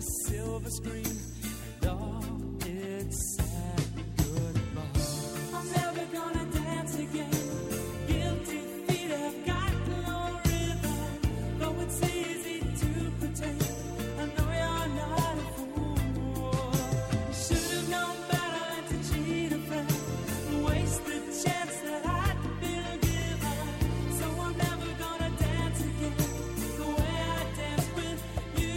silver screen, and all its sad goodbye. I'm never gonna dance again. Guilty feet have got no rhythm, though it's easy to pretend. I know you're not a fool. You should have known better than to cheat a friend, waste the chance that I'd been given. So I'm never gonna dance again the way I danced with you.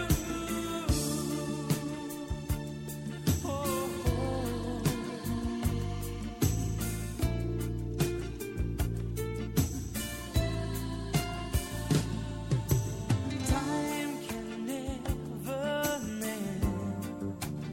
Time can never mend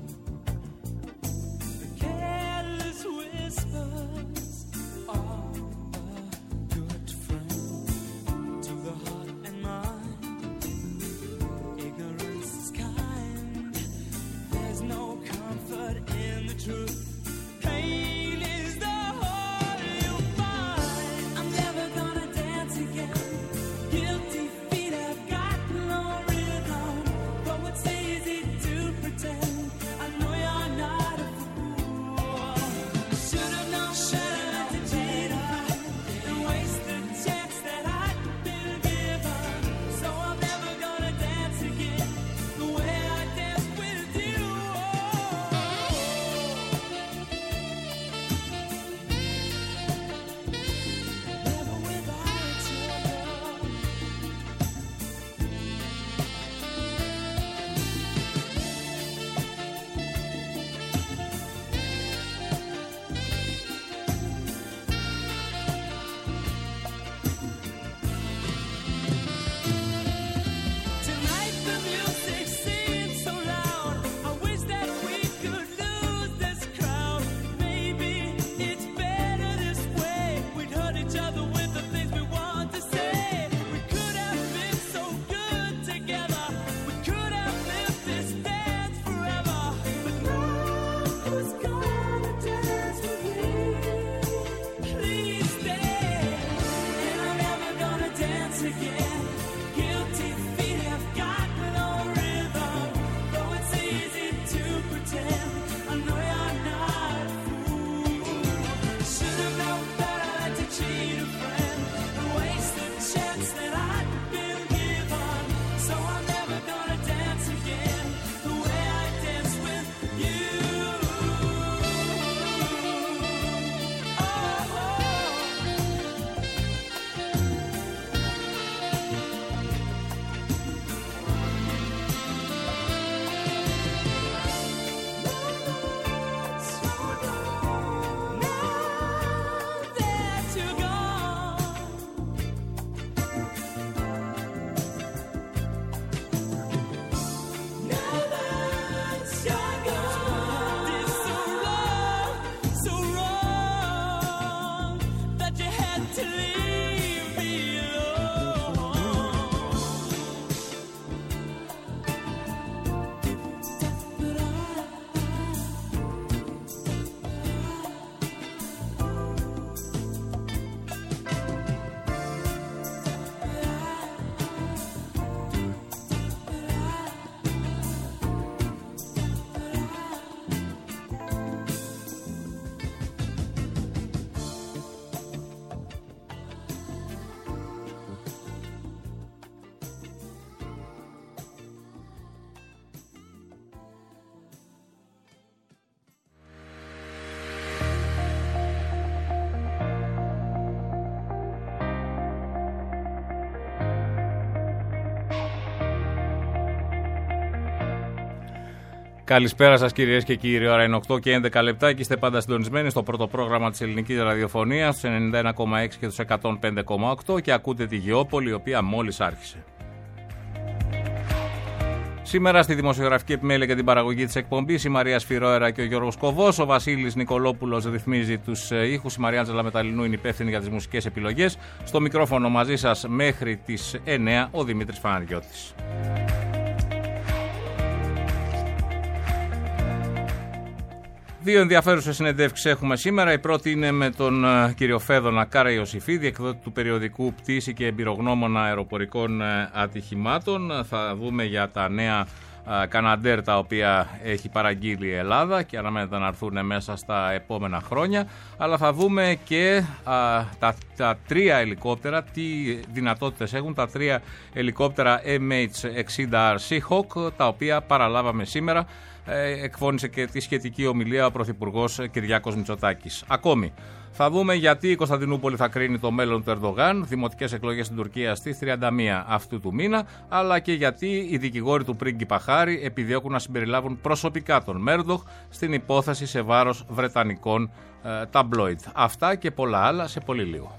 the careless whispers of a good friend to the heart and mind. Ignorance is kind. There's no comfort in the truth. Pain is the whole you'll find. I'm never gonna dance again. Guilty feet have got no rhythm, though it's easy to pretend. I know you're not a fool. I should have known better than to cheat a friend and waste the chance that I'd been given. So I'm never gonna dance again the way I danced with you. Never without your love. Tonight the music seems so loud. I wish that we could lose this crowd. Maybe it's better this way. We'd hurt each other with the things we want to say. We could have been so good together. We could have lived this dance forever. But now who's gonna dance with me? Please stay. And I'm never gonna dance again. Guilty feet have got no rhythm, though it's easy to pretend. I know you're not a fool. Should have known better than to cheat a friend and waste the chance that I'd been given. So I'm never gonna dance again the way I danced with you. Καλησπέρα σας κυρίες και κύριοι, ώρα είναι 8 και 11 λεπτά και είστε πάντα συντονισμένοι στο πρώτο πρόγραμμα της ελληνικής ραδιοφωνίας στους 91,6 και τους 105,8 και ακούτε τη Γεώπολη, η οποία μόλις άρχισε. Σήμερα στη δημοσιογραφική επιμέλεια για την παραγωγή της εκπομπής η Μαρία Σφυρόερα και ο Γιώργος Κοβός, ο Βασίλης Νικολόπουλος ρυθμίζει τους ήχους, η Μαριάντζελα Μεταλλινού είναι υπεύθυνη για τις μουσικές επιλογές. Στο μικρόφωνο μαζί σας μέχρι τις 9 ο Δημήτρης Φαναριώτης. Δύο ενδιαφέρουσες συνεντεύξεις έχουμε σήμερα. Η πρώτη είναι με τον κύριο Φέδωνα Καραϊωσήφιδη, εκδότη του περιοδικού Πτήση και εμπειρογνώμονα αεροπορικών ατυχημάτων. Θα δούμε για τα νέα Καναντέρ τα οποία έχει παραγγείλει η Ελλάδα και αναμένεται να έρθουν μέσα στα επόμενα χρόνια, αλλά θα δούμε και τα 3 ελικόπτερα, τι δυνατότητες έχουν τα 3 ελικόπτερα MH-60R Seahawk, τα οποία παραλάβαμε σήμερα. Εκφώνησε και τη σχετική ομιλία ο Πρωθυπουργός Κυριάκος Μητσοτάκης. Ακόμη, θα δούμε γιατί η Κωνσταντινούπολη θα κρίνει το μέλλον του Ερντογάν, δημοτικές εκλογές στην Τουρκία στις 31 αυτού του μήνα, αλλά και γιατί οι δικηγόροι του πρίγκιπα Χάρη επιδιώκουν να συμπεριλάβουν προσωπικά τον Μέρντοχ στην υπόθεση σε βάρος βρετανικών ταμπλόιτ. Αυτά και πολλά άλλα σε πολύ λίγο.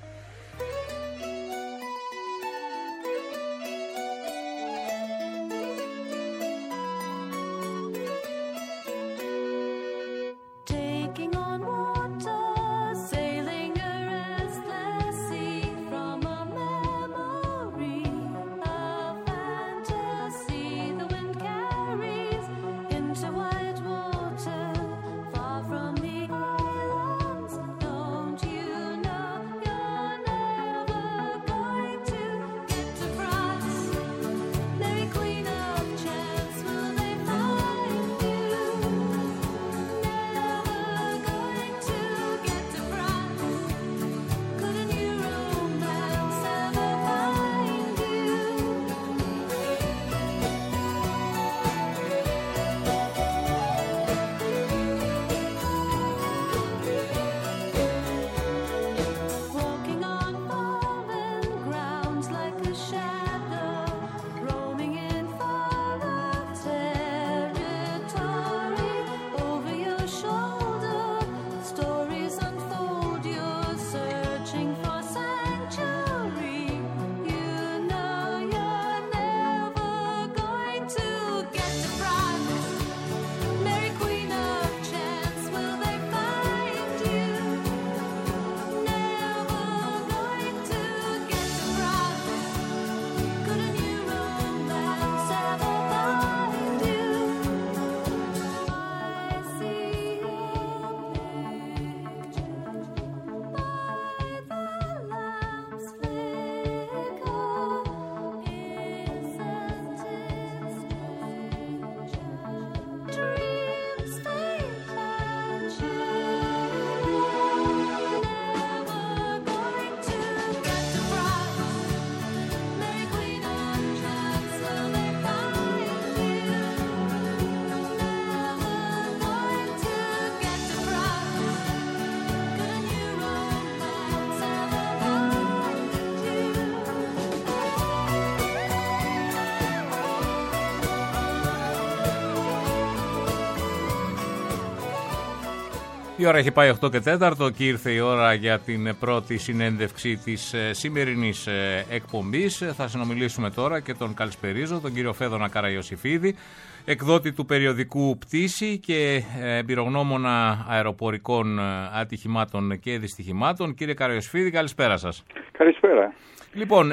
Η ώρα έχει πάει 8 και 4 και ήρθε η ώρα για την πρώτη συνέντευξη της σημερινής εκπομπής. Θα συνομιλήσουμε τώρα και τον καλησπερίζω, τον κύριο Φέδωνα Καραϊωσήφιδη, εκδότη του περιοδικού Πτήση και εμπειρογνώμονα αεροπορικών ατυχημάτων και δυστυχημάτων. Κύριε Καραϊωσήφιδη, καλησπέρα σας. Καλησπέρα. Λοιπόν,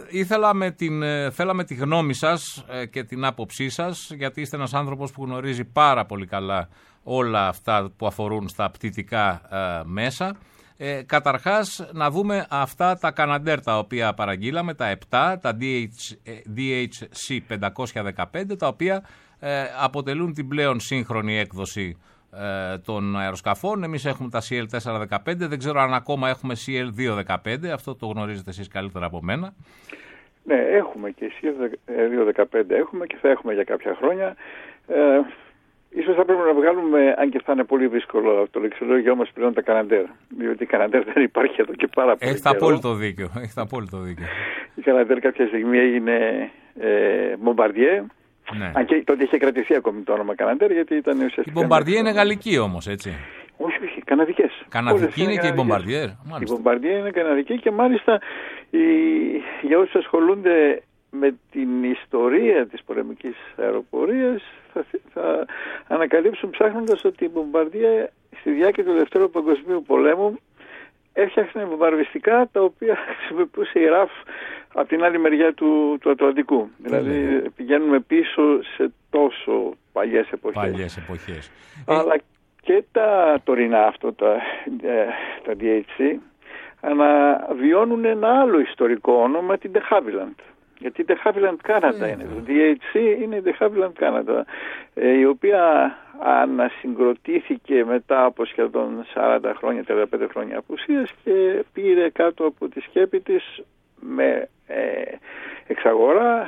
θέλαμε τη γνώμη σας και την άποψή σας, γιατί είστε ένας άνθρωπος που γνωρίζει πάρα πολύ καλά όλα αυτά που αφορούν στα πτυτικά μέσα. Καταρχάς, να δούμε αυτά τα Καναντέρ τα οποία παραγγείλαμε, τα 7, τα DHC 515, τα οποία αποτελούν την πλέον σύγχρονη έκδοση των αεροσκαφών. Εμείς έχουμε τα CL415, δεν ξέρω αν ακόμα έχουμε CL215, αυτό το γνωρίζετε εσείς καλύτερα από μένα. Ναι, έχουμε και CL215 έχουμε και θα έχουμε για κάποια χρόνια. Ίσως θα πρέπει να βγάλουμε, αν και θα είναι πολύ δύσκολο το λεξιλόγιο μας πλέον, τα Καναντέρ. Διότι η Καναντέρ δεν υπάρχει εδώ και πάρα πολύ. Έχετε απόλυτο δίκιο. Η Καναντέρ κάποια στιγμή έγινε Bombardier. Ναι. Αν και τότε είχε κρατηθεί ακόμη το όνομα Καναντέρ, γιατί ήταν ουσιαστικά. Η Bombardier είναι γαλλική όμως, έτσι. Όχι, καναδικές. Καναδική είναι και η Bombardier. Η Bombardier είναι καναδική και μάλιστα για όσους ασχολούνται με την ιστορία της πολεμικής αεροπορίας θα ανακαλύψουν ψάχνοντας ότι η Bombardier στη διάρκεια του Δευτέρου Παγκοσμίου Πολέμου έφτιαχνε βομβαρδιστικά τα οποία χρησιμοποιούσε η RAF από την άλλη μεριά του Ατλαντικού. Δηλαδή πηγαίνουμε πίσω σε τόσο παλιές εποχές. Αλλά και τα τωρινά αυτό, τα DHC, αναβιώνουν ένα άλλο ιστορικό όνομα, την de Havilland. γιατί De Havilland Canada είναι. Το DHC είναι De Havilland Canada, η οποία ανασυγκροτήθηκε μετά από σχεδόν 40 χρόνια, 35 χρόνια απουσίας και πήρε κάτω από τη σκέπη της με εξαγορά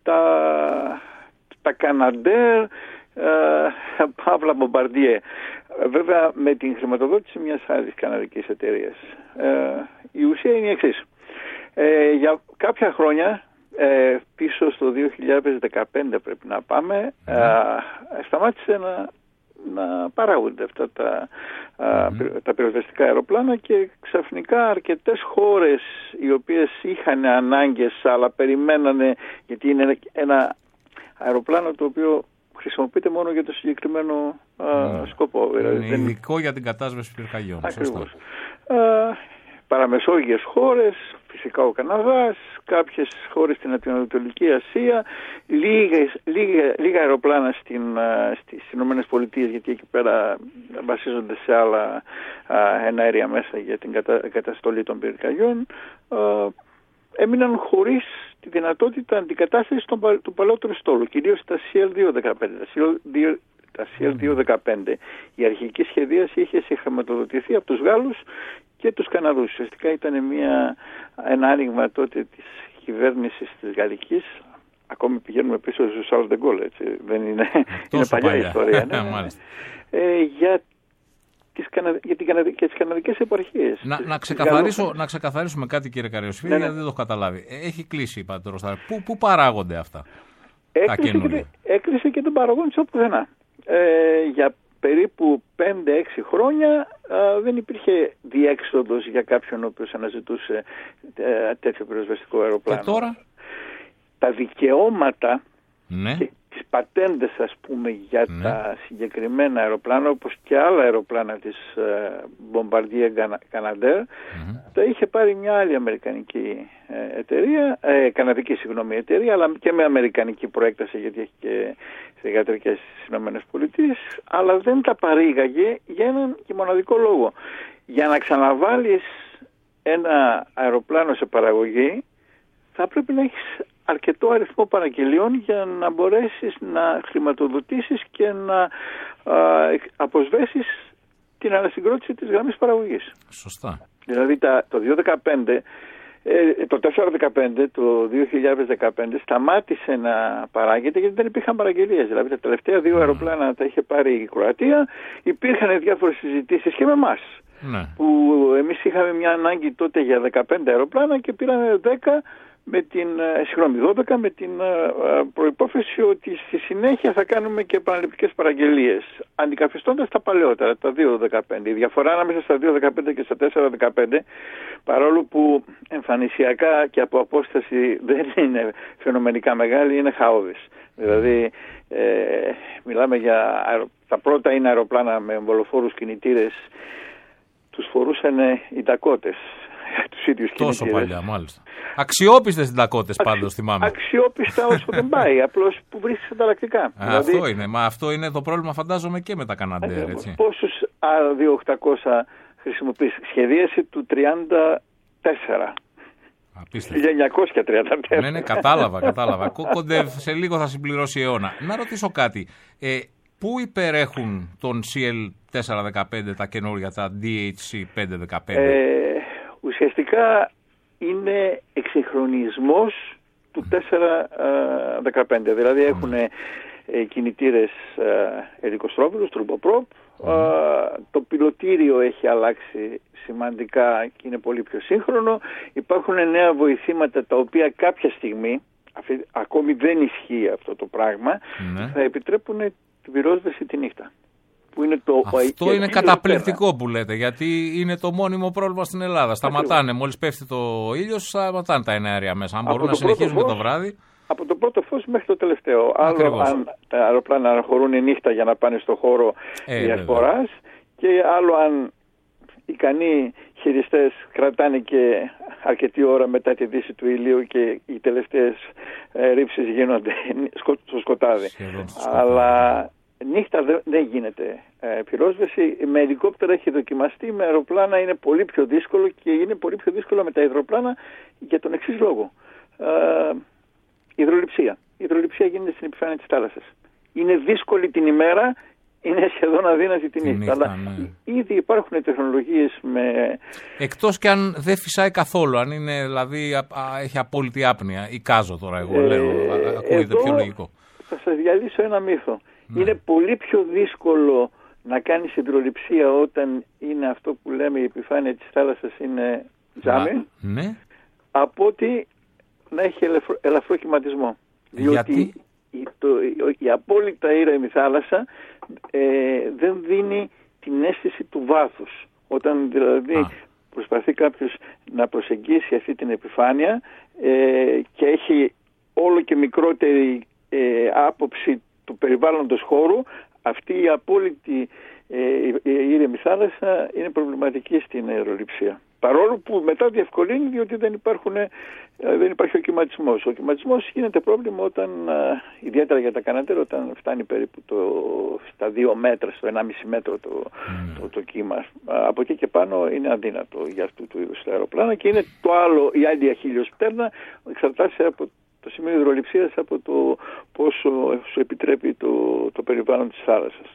τα Canadair, Παύλα Bombardier, βέβαια με την χρηματοδότηση μιας άλλης καναδικής εταιρείας. Η ουσία είναι η εξής. Για κάποια χρόνια, πίσω στο 2015 πρέπει να πάμε, σταμάτησε να παράγονται αυτά τα πυροσβεστικά αεροπλάνα και ξαφνικά αρκετές χώρες οι οποίες είχαν ανάγκες αλλά περιμένανε, γιατί είναι ένα αεροπλάνο το οποίο χρησιμοποιείται μόνο για το συγκεκριμένο σκοπό. Είναι ειδικό για την κατάσβεση πυρκαγιών. Ακριβώς. Παραμεσόγειες χώρες, φυσικά ο Καναδάς, κάποιες χώρες στην Ανατολική Ασία, λίγα αεροπλάνα στις Ηνωμένες Πολιτείες, γιατί εκεί πέρα βασίζονται σε άλλα εναέρια μέσα για την καταστολή των πυρκαγιών, έμειναν χωρίς τη δυνατότητα αντικατάστασης του παλαιότερου στόλου, κυρίως τα CL-215. Τα CL-215, η αρχική σχεδίαση είχε συγχρηματοδοτηθεί από τους Γάλλους και τους Καναδούς. Ουσιαστικά ήταν ένα άνοιγμα τότε της κυβέρνησης της Γαλλικής. Ακόμη πηγαίνουμε πίσω στο Charles de Gaulle, έτσι. Δεν είναι, είναι παλιά ιστορία. Για τις καναδικές επαρχίες. Να ξεκαθαρίσουμε κάτι, κύριε Καριοσφίλη, γιατί δεν το έχω καταλάβει. Έχει κλείσει, είπατε το Ροστάρι. Πού παράγονται αυτά τα καινούργια? Έκλεισε και τον παραγόν της οπουδενά. Για περίπου 5-6 χρόνια δεν υπήρχε διέξοδος για κάποιον ο οποίος αναζητούσε τέτοιο πυροσβεστικό αεροπλάνο. Και τώρα? Τα δικαιώματα, ναι, και τις πατέντες, ας πούμε, για τα συγκεκριμένα αεροπλάνα, όπως και άλλα αεροπλάνα της Bombardier Canadair, τα είχε πάρει μια άλλη αμερικανική εταιρεία, καναδική εταιρεία, αλλά και με αμερικανική προέκταση, γιατί έχει και θηγατρικές στις Ηνωμένες Πολιτείες, αλλά δεν τα παρήγαγε για έναν και μοναδικό λόγο. Για να ξαναβάλεις ένα αεροπλάνο σε παραγωγή, θα πρέπει να έχεις αρκετό αριθμό παραγγελιών για να μπορέσεις να χρηματοδοτήσεις και να αποσβέσεις την ανασυγκρότηση της γραμμής παραγωγής. Σωστά. Δηλαδή το 415, το 2015 σταμάτησε να παράγεται γιατί δεν υπήρχαν παραγγελίες. Δηλαδή τα τελευταία 2 αεροπλάνα τα είχε πάρει η Κροατία. Υπήρχαν διάφορες συζητήσεις και με εμάς. Ναι. Που εμείς είχαμε μια ανάγκη τότε για 15 αεροπλάνα και πήραμε 12 με την προϋπόθεση ότι στη συνέχεια θα κάνουμε και επαναληπτικές παραγγελίες, αντικαθιστώντας τα παλαιότερα, τα 2.15. Η διαφορά ανάμεσα στα 2.15 και στα 4.15, παρόλο που εμφανισιακά και από απόσταση δεν είναι φαινομενικά μεγάλη, είναι χαόδης. Δηλαδή, μιλάμε για τα πρώτα είναι αεροπλάνα με εμβολοφόρους κινητήρες, τους φορούσαν οι Ντακότες. Τους ίδιους τόσο κινητήρες. Παλιά, μάλιστα. Αξιόπιστες Ντακότες πάντως, θυμάμαι. Αξιόπιστα όσο δεν πάει, απλώς που βρίσκεις ανταλλακτικά. Δηλαδή, αυτό είναι. Μα αυτό είναι το πρόβλημα, φαντάζομαι, και με τα Καναντέρ, έτσι. Πόσους A2800 χρησιμοποιείς? Σχεδίαση του 34. Απίστευτο. 1934. Ναι, κατάλαβα. Κοντεύει, σε λίγο θα συμπληρώσει αιώνα. Να ρωτήσω κάτι. Πού υπερέχουν τον CL415 τα καινούργια, τα DHC515? Ουσιαστικά είναι εξυγχρονισμός του 415. Δηλαδή έχουν κινητήρες ελικοστρόβιλους, turboprop. Το πιλωτήριο έχει αλλάξει σημαντικά και είναι πολύ πιο σύγχρονο. Υπάρχουν νέα βοηθήματα τα οποία κάποια στιγμή, ακόμη δεν ισχύει αυτό το πράγμα, θα επιτρέπουν την πυρόσβεση τη νύχτα. Που είναι αυτό είναι καταπληκτικό που λέτε, γιατί είναι το μόνιμο πρόβλημα στην Ελλάδα. Σταματάνε, μόλις πέφτει το ήλιος, σταματάνε τα εναέρια μέσα. Αν μπορούν να συνεχίζουν και το βράδυ. Από το πρώτο φως μέχρι το τελευταίο. Άλλο αν τα αεροπλάνα αναχωρούν η νύχτα για να πάνε στο χώρο διασποράς, και άλλο αν ικανοί χειριστές κρατάνε και αρκετή ώρα μετά τη δύση του ηλίου και οι τελευταίες ρήψεις γίνονται στο σκοτάδι. Αλλά νύχτα δεν γίνεται πυρόσβεση. Με ελικόπτερα έχει δοκιμαστεί, με αεροπλάνα είναι πολύ πιο δύσκολο, και είναι πολύ πιο δύσκολο με τα υδροπλάνα για τον εξής λόγο. υδρολειψία. Η υδρολειψία γίνεται στην επιφάνεια της θάλασσας. Είναι δύσκολη την ημέρα, είναι σχεδόν αδύνατη την νύχτα. Αλλά ήδη υπάρχουν τεχνολογίες με... Εκτός και αν δεν φυσάει καθόλου, αν είναι δηλαδή έχει απόλυτη άπνοια ή κάζο τώρα εγώ λέω, ακούγεται πιο λογικό. Θα σας διαλύσω ένα μύθο. Είναι πολύ πιο δύσκολο να κάνεις υδρολειψία όταν είναι αυτό που λέμε η επιφάνεια της θάλασσας είναι τζάμι, από ότι να έχει ελαφρό κυματισμό. Διότι η απόλυτα ήρεμη θάλασσα δεν δίνει την αίσθηση του βάθους. Όταν δηλαδή προσπαθεί κάποιος να προσεγγίσει αυτή την επιφάνεια και έχει όλο και μικρότερη άποψη του περιβάλλοντος χώρου, αυτή η απόλυτη ήρεμη θάλασσα είναι προβληματική στην αερολειψία. Παρόλο που μετά διευκολύνει, διότι δεν υπάρχει ο κυματισμός. Ο κυματισμός γίνεται πρόβλημα όταν, ιδιαίτερα για τα κανατέρ, όταν φτάνει περίπου στα 2 μέτρα, στο 1,5 μέτρο το κύμα. Από εκεί και πάνω είναι αδύνατο για αυτού του είδους τα αεροπλάνα και είναι το άλλο, η άλλη αχίλιος-πτέρνα, εξαρτάται από το σημείο υδρολειψίας, από το πόσο σου επιτρέπει το περιβάλλον της θάλασσας.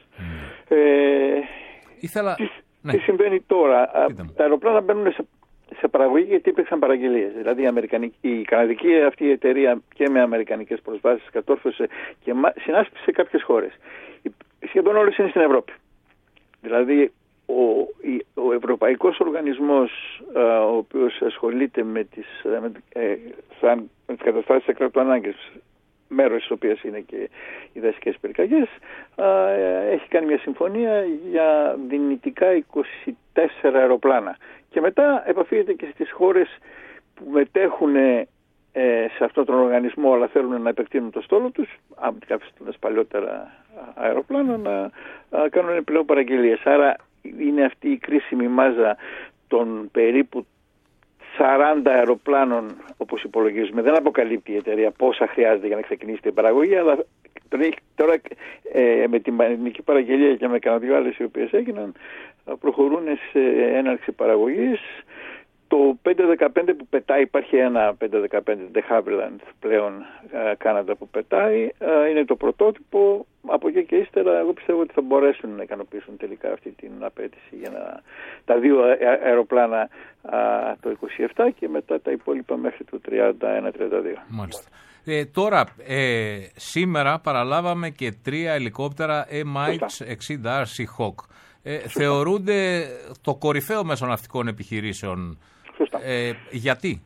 Τι συμβαίνει τώρα? Τα αεροπλάνα μπαίνουν σε παραγωγή γιατί υπήρξαν παραγγελίες. Δηλαδή η καναδική αυτή εταιρεία και με αμερικανικές προσβάσεις κατόρθωσε και συνάσπισε σε κάποιες χώρες. Σχεδόν όλες είναι στην Ευρώπη. Δηλαδή ο Ευρωπαϊκός Οργανισμός, ο οποίος ασχολείται με τις καταστάσεις εκτάκτου ανάγκης, μέρος της οποίας είναι και οι δασικές πυρκαγιές, έχει κάνει μια συμφωνία για δυνητικά 24 αεροπλάνα. Και μετά επαφίεται και στις χώρες που μετέχουν σε αυτόν τον οργανισμό αλλά θέλουν να επεκτείνουν το στόλο τους, από κάποιες παλιότερα αεροπλάνα, να κάνουν πλέον παραγγελίες. Άρα είναι αυτή η κρίσιμη μάζα των περίπου 40 αεροπλάνων, όπως υπολογίζουμε. Δεν αποκαλύπτει η εταιρεία πόσα χρειάζεται για να ξεκινήσει την παραγωγή, αλλά τώρα με την ελληνική παραγγελία και με κανένα 2 άλλες οι οποίες έγιναν, προχωρούν σε έναρξη παραγωγής. Το 515 που πετάει, υπάρχει ένα 515 de Havilland πλέον Κάναδα που πετάει, είναι το πρωτότυπο. Από εκεί και ύστερα εγώ πιστεύω ότι θα μπορέσουν να ικανοποιήσουν τελικά αυτή την απέτηση για τα 2 αεροπλάνα το 27 και μετά τα υπόλοιπα μέχρι το 31-32. Μάλιστα. Τώρα, σήμερα παραλάβαμε και 3 ελικόπτερα MH-60R Seahawk. Θεωρούνται το κορυφαίο μέσο ναυτικών επιχειρήσεων. Γιατί?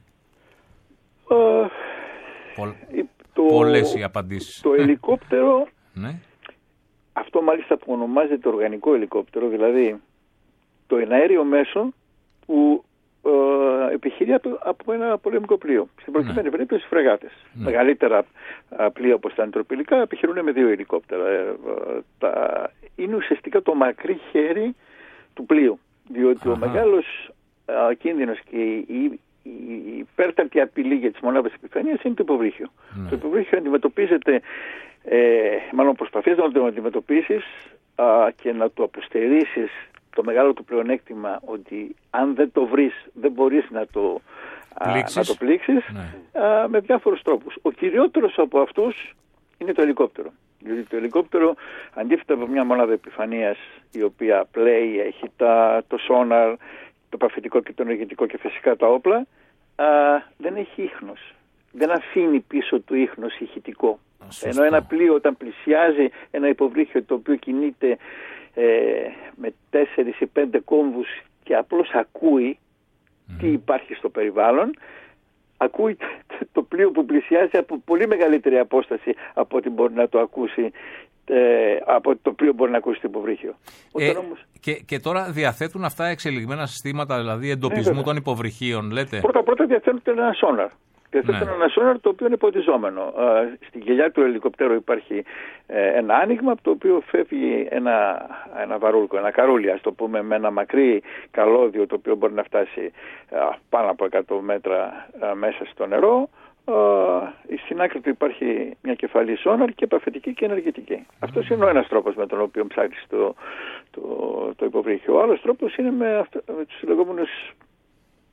Πολλές οι απαντήσεις. Το ελικόπτερο, αυτό μάλιστα που ονομάζεται οργανικό ελικόπτερο, δηλαδή το εναέριο μέσο που επιχειρεί από ένα πολεμικό πλοίο. Στην προκειμένη περίπτωση φρεγάτες. Μεγαλύτερα πλοία όπως τα αντροπυλικά επιχειρούν με 2 ελικόπτερα. Είναι ουσιαστικά το μακρύ χέρι του πλοίου. Διότι ο μεγάλος κίνδυνος και η υπέρτατη απειλή για τις μονάδες επιφανείας είναι το υποβρύχιο. Το υποβρύχιο αντιμετωπίζεται, μάλλον προσπαθείς να το αντιμετωπίσεις και να το αποστερήσεις. Το μεγάλο του πλεονέκτημα ότι αν δεν το βρεις δεν μπορείς να το πλήξεις με διάφορους τρόπους. Ο κυριότερος από αυτούς είναι το ελικόπτερο. Δηλαδή το ελικόπτερο, αντίθετα από μια μονάδα επιφανείας η οποία πλέει, έχει το σόναρ, το παφετικό και το ενεργητικό και φυσικά τα όπλα, δεν έχει ίχνος. Δεν αφήνει πίσω του ίχνος ηχητικό. Ενώ ένα πλοίο όταν πλησιάζει ένα υποβρύχιο το οποίο κινείται με 4 ή 5 κόμβους και απλώς ακούει τι υπάρχει στο περιβάλλον, ακούει το πλοίο που πλησιάζει από πολύ μεγαλύτερη απόσταση από ό,τι μπορεί να το ακούσει, από το οποίο μπορεί να ακούσει το υποβρύχιο. Και τώρα διαθέτουν αυτά εξελιγμένα συστήματα, δηλαδή εντοπισμού των υποβρυχίων, λέτε? Πρώτα διαθέτουν ένα σόναρ. Διαθέτουν ένα σόναρ το οποίο είναι ποτιζόμενο. Στην γελιά του ελικοπτέρου υπάρχει ένα άνοιγμα από το οποίο φεύγει ένα βαρούλκο, ένα καρούλι, ας το πούμε, με ένα μακρύ καλώδιο το οποίο μπορεί να φτάσει πάνω από 100 μέτρα μέσα στο νερό. Στην άκρη του υπάρχει μια κεφαλή σόναρ και παφετική και ενεργητική. Αυτός είναι ο ένας τρόπος με τον οποίο ψάχνεις το υποβρύχιο. Ο άλλος τρόπος είναι με τους λεγόμενους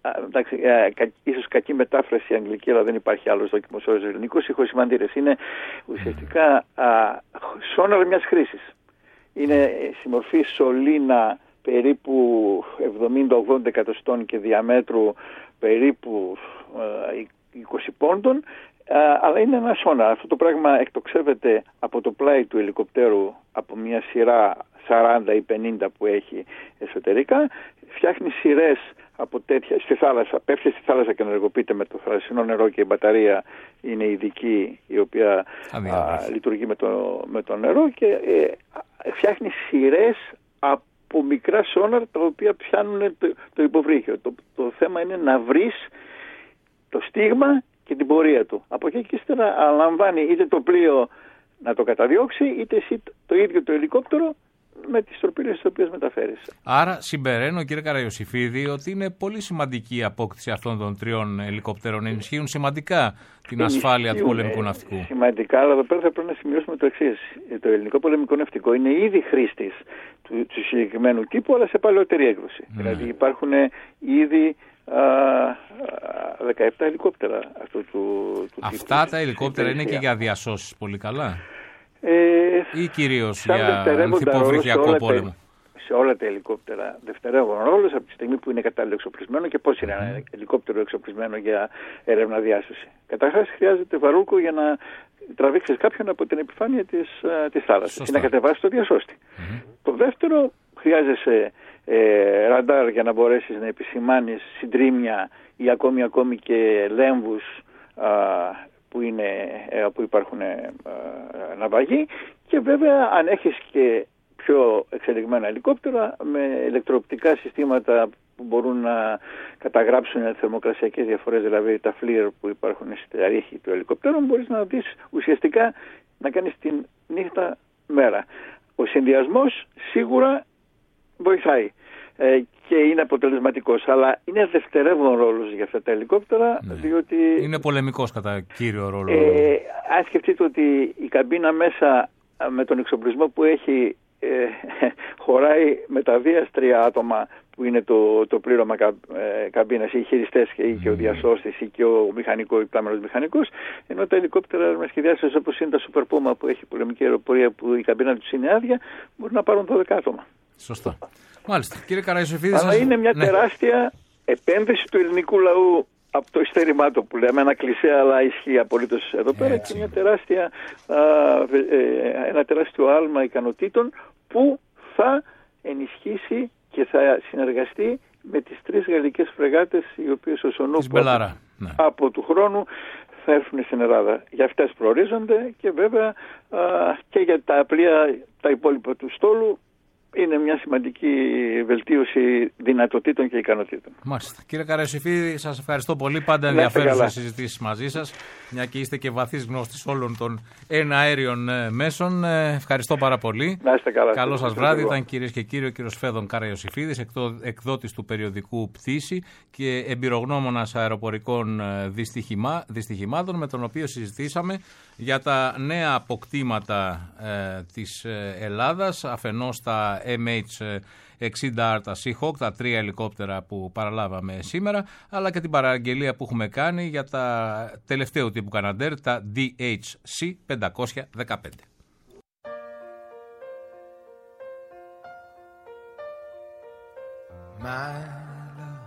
εντάξει, ίσως κακή μετάφραση αγγλική, αλλά δεν υπάρχει άλλος δόκιμος όρος ελληνικός. Οι χωσιμαντήρες είναι ουσιαστικά σόναρ μιας χρήσης. Είναι στη μορφή σωλήνα περίπου 70-80 εκατοστών και διαμέτρου περίπου 20 πόντων, αλλά είναι ένα σόναρ. Αυτό το πράγμα εκτοξεύεται από το πλάι του ελικοπτέρου από μια σειρά 40 ή 50 που έχει εσωτερικά, φτιάχνει σειρές από τέτοια στη θάλασσα, πέφτει στη θάλασσα και ενεργοποιείται με το θαλασσινό νερό, και η μπαταρία είναι ειδική η οποία λειτουργεί με το νερό, και φτιάχνει σειρές από μικρά σόναρ τα οποία πιάνουν το υποβρύχιο. Το θέμα είναι να βρεις το στίγμα και την πορεία του. Από εκεί και ύστερα αναλαμβάνει είτε το πλοίο να το καταδιώξει, είτε εσύ το ίδιο το ελικόπτερο με τις τροπήλες τις οποίες μεταφέρεις. Άρα συμπεραίνω, κύριε Καραϊωσήφιδη, ότι είναι πολύ σημαντική η απόκτηση αυτών των 3 ελικόπτερων. Ενισχύουν σημαντικά την ασφάλεια του πολεμικού ναυτικού. Σημαντικά, αλλά εδώ πέρα θα πρέπει να σημειώσουμε το εξής. Το ελληνικό πολεμικό ναυτικό είναι ήδη χρήστης του συγκεκριμένου τύπου, αλλά σε παλαιότερη έκδοση. Δηλαδή υπάρχουν ήδη 17 ελικόπτερα αυτού του τύπου. Αυτά τα ελικόπτερα είναι και για διασώσεις πολύ καλά, ή κυρίως για ανθυποβρυχιακό πόλεμο? Σε όλα τα ελικόπτερα δευτερεύον ρόλος από τη στιγμή που είναι κατάλληλο εξοπλισμένο. Και πώς είναι ένα ελικόπτερο εξοπλισμένο για έρευνα διάσωση? Καταρχάς χρειάζεται βαρούκο για να τραβήξεις κάποιον από την επιφάνεια της θάλασσας και να κατεβάσεις το διασώστη. Το δεύτερο, χρειάζεσαι ραντάρ για να μπορέσεις να επισημάνεις συντρίμμια ή ακόμη και λέμβους που υπάρχουν ναυαγοί, και βέβαια αν έχεις και πιο εξελιγμένα ελικόπτερα με ηλεκτροοπτικά συστήματα που μπορούν να καταγράψουν θερμοκρασιακές διαφορές, δηλαδή τα φλίρ που υπάρχουν στη ρήχη του ελικόπτερου, μπορείς να δεις ουσιαστικά να κάνεις την νύχτα μέρα. Ο συνδυασμός σίγουρα βοηθάει και είναι αποτελεσματικός, αλλά είναι δευτερεύον ρόλος για αυτά τα ελικόπτερα, διότι είναι πολεμικός κατά κύριο ρόλο. Αν σκεφτείτε ότι η καμπίνα μέσα με τον εξοπλισμό που έχει χωράει με τα βίας 3 άτομα που είναι το πλήρωμα καμπίνας, οι χειριστές και ο διασώστης ή και ο υπτάμενος μηχανικός, ενώ τα ελικόπτερα με σχεδιάσεις όπως είναι τα Super Puma που έχει πολεμική αεροπορία, που η καμπίνα τους είναι άδεια, μπορούν να πάρουν 12 άτομα. Σωστά. Μάλιστα. Κύριε Καραϊωσήφιδη, αλλά είναι μια τεράστια επένδυση του ελληνικού λαού από το ειστέρημά του, που λέμε, ένα κλισέ αλλά ισχύει απολύτως εδώ πέρα, και μια ένα τεράστιο άλμα ικανοτήτων που θα ενισχύσει και θα συνεργαστεί με τις 3 γαλλικές φρεγάτες, οι οποίες ως ονούπου από του χρόνου θα έρθουν στην Ελλάδα. Για αυτές προορίζονται, και βέβαια και για τα πλοία τα υπόλοιπα του στόλου είναι μια σημαντική βελτίωση δυνατοτήτων και ικανοτήτων. Μάλιστα. Κύριε Καραϊωσήφιδη, σας ευχαριστώ πολύ. Πάντα ενδιαφέρουσες συζητήσεις μαζί σας, μια και είστε και βαθύς γνώστης όλων των εναέριων μέσων. Ευχαριστώ πάρα πολύ. Να είστε καλά. Καλό σας βράδυ. Ήταν, κυρίες και κύριοι, ο κύριος Φέδων Καραϊωσήφιδης, εκδότης του περιοδικού Πτήση και εμπειρογνώμονας αεροπορικών δυστυχημάτων, με τον οποίο συζητήσαμε για τα νέα αποκτήματα της Ελλάδας, αφενός τα MH-60R, τα Seahawk, τα 3 ελικόπτερα που παραλάβαμε σήμερα, αλλά και την παραγγελία που έχουμε κάνει για τα τελευταίου τύπου Canadair, τα DHC 515. My love,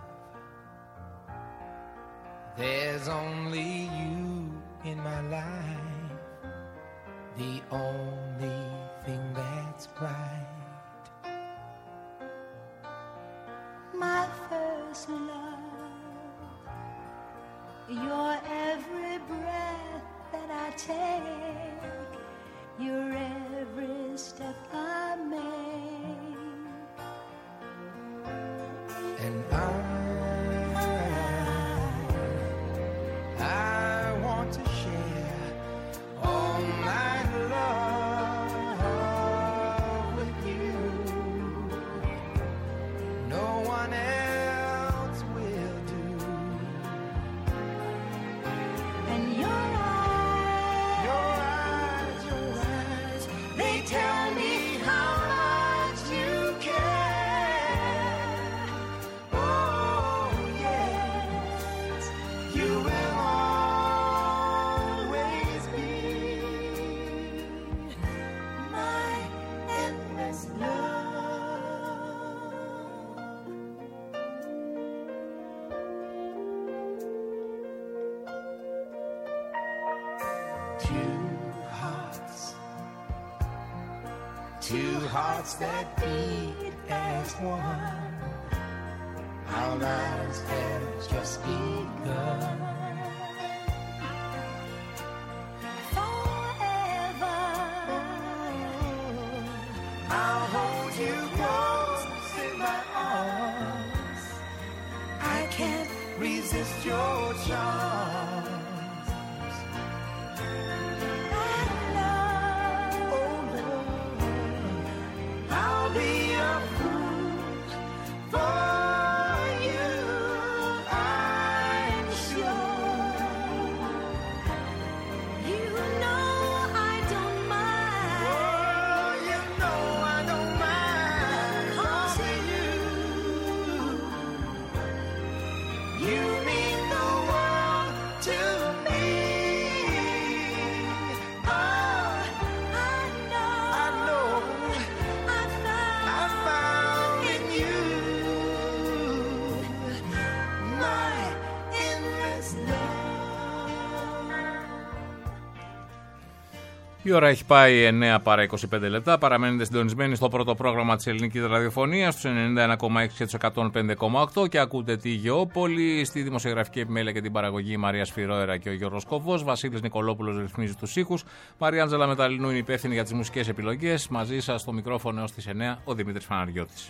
there's only you in my life, the only thing that's right. My first love, your every breath that I take, your every step I make, and I want to share all my love with you. No one else will do. and your eyes, They tell me how much you care. Oh, two hearts that beat as one. Our lives have just begun. Forever, I'll hold you close in my arms. I can't resist your charms. that love, Oh Lord, I'll be a fool for you. I'm sure. you know I don't mind. Oh, you know I don't mind. 'Cause you mean the world to me. Oh, I know I found in you my endless love. Η ώρα έχει πάει 9 παρά 25 λεπτά. Παραμένετε συντονισμένοι στο πρώτο πρόγραμμα της ελληνικής ραδιοφωνίας στους 91,6 και τους 105,8 και ακούτε τη Γεώπολη. Στη δημοσιογραφική επιμέλεια και την παραγωγή η Μαρία Σφυρόερα και ο Γιώργος Κοβός. Βασίλης Νικολόπουλος ρυθμίζει τους ήχους. Μαριάντζελα Μεταλλινού είναι υπεύθυνη για τις μουσικές επιλογές. Μαζί σας στο μικρόφωνο έως τις 9 ο Δημήτρης Φαναριώτης.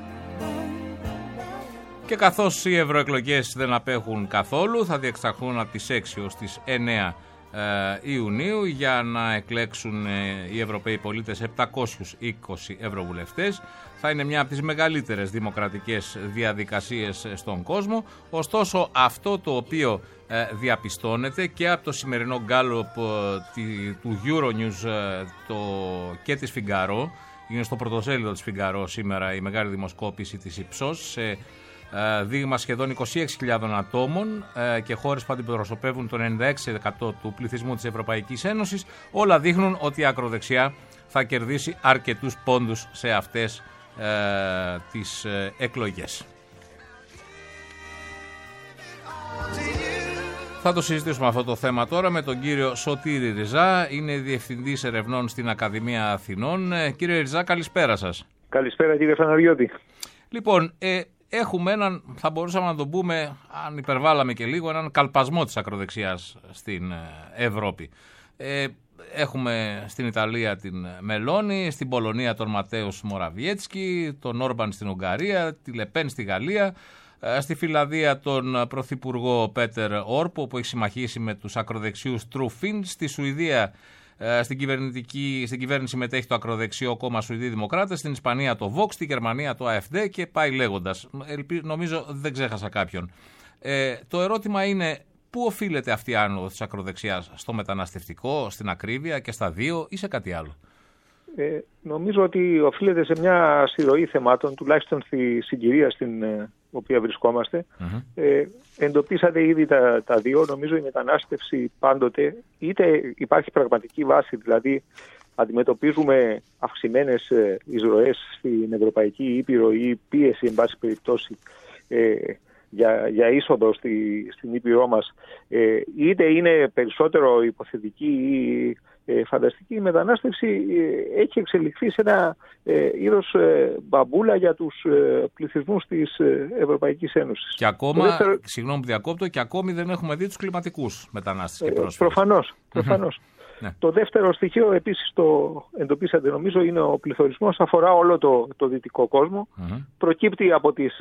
Και καθώς οι ευρωεκλογές δεν απέχουν καθόλου, θα διεξαχθούν από τις 6 ως τις 9 Ιουνίου για να εκλέξουν οι Ευρωπαίοι πολίτες 720 ευρωβουλευτές. Θα είναι μια από τις μεγαλύτερες δημοκρατικές διαδικασίες στον κόσμο. Ωστόσο, αυτό το οποίο διαπιστώνεται και από το σημερινό γκάλοπ του Euronews και της Φιγκαρό, είναι στο πρωτοσέλιδο της Φιγκαρό σήμερα η μεγάλη δημοσκόπηση της Ipsos, σε δείγμα σχεδόν 26.000 ατόμων και χώρες που αντιπροσωπεύουν το 96% του πληθυσμού της Ευρωπαϊκής Ένωσης, όλα δείχνουν ότι η ακροδεξιά θα κερδίσει αρκετούς πόντους σε αυτές τις εκλογές. Θα το συζητήσουμε αυτό το θέμα τώρα με τον κύριο Σωτήρη Ριζά, είναι διευθυντής ερευνών στην Ακαδημία Αθηνών. Κύριε Ριζά, καλησπέρα σας. Καλησπέρα κύριε Φαναριώτη. Λοιπόν, έχουμε έναν, θα μπορούσαμε να τον πούμε, αν υπερβάλαμε και λίγο, έναν καλπασμό της ακροδεξιάς στην Ευρώπη. Έχουμε στην Ιταλία την Μελώνη, στην Πολωνία τον Ματέους Μοραβιέτσκι, τον Όρμπαν στην Ουγγαρία, τη Λεπέν στη Γαλλία, στη Φιλανδία τον Πρωθυπουργό Πέτερ Όρπο που έχει συμμαχίσει με τους ακροδεξιούς Τρουφίν, στη Σουηδία στην κυβέρνηση μετέχει το ακροδεξιό κόμμα Σουηδοί Δημοκράτες, στην Ισπανία το Vox, στη Γερμανία το AfD και πάει λέγοντας. Νομίζω δεν ξέχασα κάποιον. Το ερώτημα είναι πού οφείλεται αυτή η άνοδος της ακροδεξιάς, στο μεταναστευτικό, στην ακρίβεια και στα δύο ή σε κάτι άλλο? Νομίζω ότι οφείλεται σε μια συρροή θεμάτων, τουλάχιστον στη συγκυρία στην οποία βρισκόμαστε. Εντοπίσατε ήδη τα δύο. Νομίζω η μετανάστευση πάντοτε, είτε υπάρχει πραγματική βάση, δηλαδή αντιμετωπίζουμε αυξημένες εισρωές στην Ευρωπαϊκή Ήπειρο ή πίεση, εν πάση περιπτώσει, για είσοδο στην Ήπειρό μας, είτε είναι περισσότερο υποθετική ή φανταστική, η μετανάστευση έχει εξελιχθεί σε ένα είδος μπαμπούλα για τους πληθυσμούς της Ευρωπαϊκής Ένωσης. Και ακόμα, συγγνώμη που διακόπτω, και ακόμη δεν έχουμε δει τους κλιματικούς μετανάστες και πρόσφυγες. Προφανώς. Ναι. Το δεύτερο στοιχείο επίσης το εντοπίσατε νομίζω είναι ο πληθωρισμός, αφορά όλο το δυτικό κόσμο. Προκύπτει από τις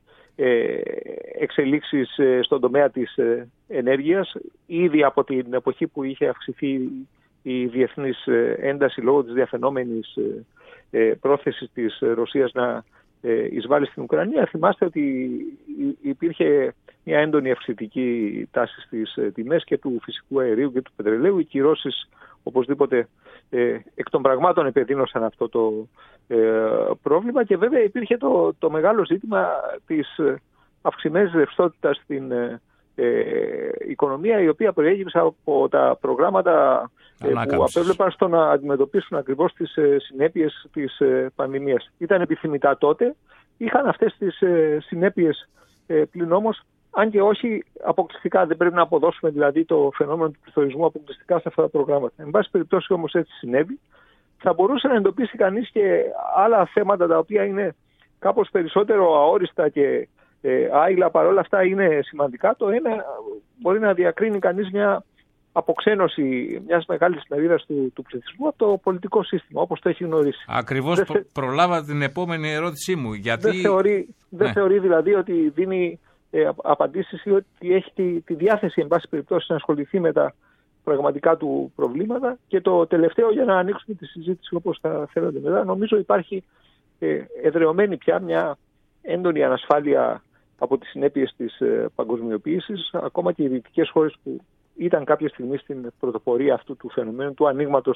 εξελίξεις στον τομέα της ενέργειας, ήδη από την εποχή που είχε αυξηθεί η διεθνής ένταση λόγω της διαφαινόμενης πρόθεσης της Ρωσίας να εισβάλλει στην Ουκρανία. Θυμάστε ότι υπήρχε μια έντονη αυξητική τάση στις τιμές και του φυσικού αερίου και του πετρελαίου. Οι κυρώσεις οπωσδήποτε εκ των πραγμάτων επεδίνωσαν αυτό το πρόβλημα και βέβαια υπήρχε το μεγάλο ζήτημα της αυξημένης ρευστότητας στην οικονομία, η οποία προέγυψε από τα προγράμματα που απέβλεπαν στο να αντιμετωπίσουν ακριβώς τις συνέπειες της πανδημίας. Ήταν επιθυμητά τότε, είχαν αυτές τις συνέπειες πλην όμως, αν και όχι αποκλειστικά, δεν πρέπει να αποδώσουμε δηλαδή το φαινόμενο του πληθωρισμού αποκλειστικά σε αυτά τα προγράμματα. Εν πάση περιπτώσει όμως έτσι συνέβη. θα μπορούσε να εντοπίσει κανείς και άλλα θέματα τα οποία είναι κάπως περισσότερο αόριστα και άειλα, παρόλα αυτά είναι σημαντικά. Το ένα μπορεί να διακρίνει κανείς μια αποξένωση μιας μεγάλης μερίδας του πληθυσμού από το πολιτικό σύστημα, όπως το έχει γνωρίσει. Ακριβώς προλάβα την επόμενη ερώτησή μου. Γιατί... Δεν θεωρεί δηλαδή ότι δίνει απαντήσεις ή ότι έχει τη διάθεση, εν πάση περιπτώσει, να ασχοληθεί με τα πραγματικά του προβλήματα. Και το τελευταίο, για να ανοίξουμε τη συζήτηση όπως θα θέλατε μετά, νομίζω υπάρχει εδραιωμένη πια μια έντονη ανασφάλεια από τις συνέπειες της παγκοσμιοποίησης. Ακόμα και οι δυτικές χώρες που ήταν κάποια στιγμή στην πρωτοπορία αυτού του φαινομένου, του ανοίγματος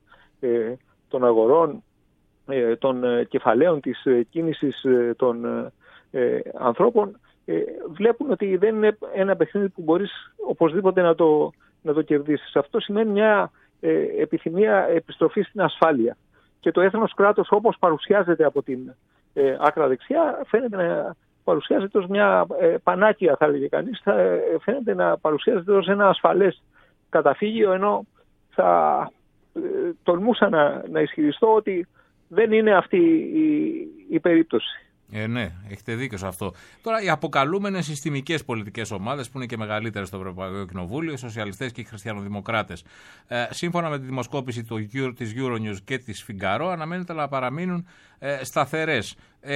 των αγορών, των κεφαλαίων, της κίνησης των ανθρώπων, βλέπουν ότι δεν είναι ένα παιχνίδι που μπορείς οπωσδήποτε να το κερδίσεις. Αυτό σημαίνει μια επιθυμία επιστροφή στην ασφάλεια. Και το έθνος κράτος, όπως παρουσιάζεται από την άκρα δεξιά, φαίνεται να παρουσιάζεται ως μια πανάκια, θα έλεγε κανείς, φαίνεται να παρουσιάζεται ως ένα ασφαλές καταφύγιο, ενώ θα τολμούσα να ισχυριστώ ότι δεν είναι αυτή η περίπτωση. Ναι, έχετε δίκιο σε αυτό. Τώρα, οι αποκαλούμενες συστημικές πολιτικές ομάδες, που είναι και μεγαλύτερες στο Ευρωπαϊκό Κοινοβούλιο, οι σοσιαλιστές και οι χριστιανοδημοκράτες, σύμφωνα με τη δημοσκόπηση της Euronews και της Figaro, αναμένεται να παραμείνουν σταθερές.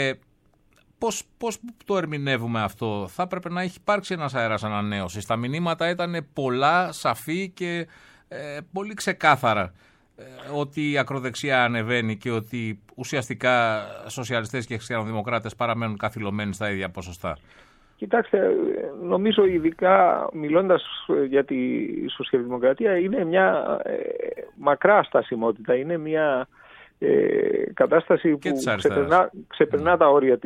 Πώς το ερμηνεύουμε αυτό? Θα έπρεπε να έχει υπάρξει ένας αέρας ανανέωσης. Τα μηνύματα ήταν πολλά, σαφή και πολύ ξεκάθαρα ότι η ακροδεξιά ανεβαίνει και ότι ουσιαστικά σοσιαλιστές και χριστιανοδημοκράτες παραμένουν καθυλωμένοι στα ίδια ποσοστά. Κοιτάξτε, νομίζω ειδικά μιλώντας για τη σοσιαλδημοκρατία, είναι μια μακρά στασιμότητα, είναι μια κατάσταση που ξεπερνά τα όρια